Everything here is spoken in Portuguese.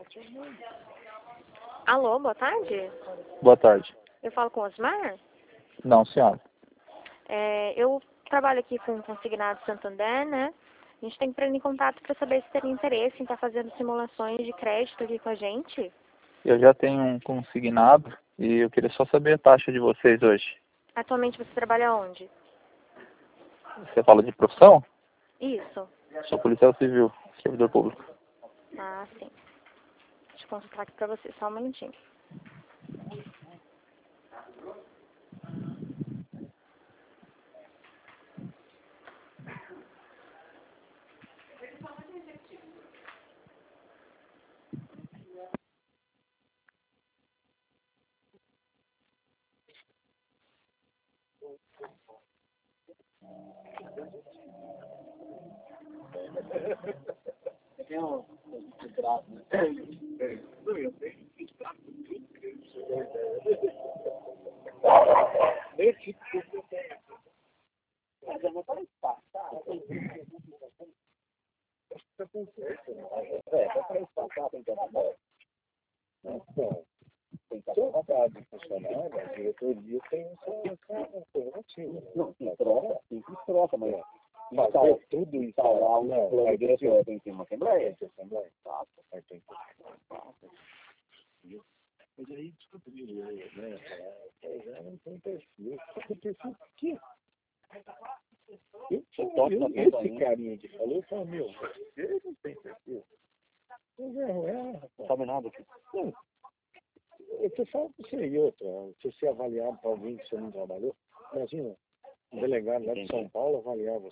Alô, boa tarde. Boa tarde. Eu falo com o Osmar? Não, senhora. Eu trabalho aqui com o Consignado Santander, né? A gente tem que entrar em contato para saber se teria interesse em estar fazendo simulações de crédito aqui com a gente. Eu já tenho um consignado e eu queria só saber a taxa de vocês hoje. Atualmente você trabalha onde? Você fala de profissão? Isso. Sou policial civil, servidor público. Ah, sim. Deixa eu consultar aqui para você, só um minutinho. De funcionário, a diretoria tem essa prerrogativa. Não, troca, mas fazer tudo isso, não, a diretoria tem que ter uma assembleia. Aí tem que mas aí descobriu, né? Não tem perfil. Tem perfil o quê? Esse carinha que falou, eu falo, meu, ele não tem perfil. Não sabe nada aqui. Não. Eu falo para você e outra, se você avaliar para alguém que você não trabalhou, imagina, um delegado lá de São Paulo avaliar você.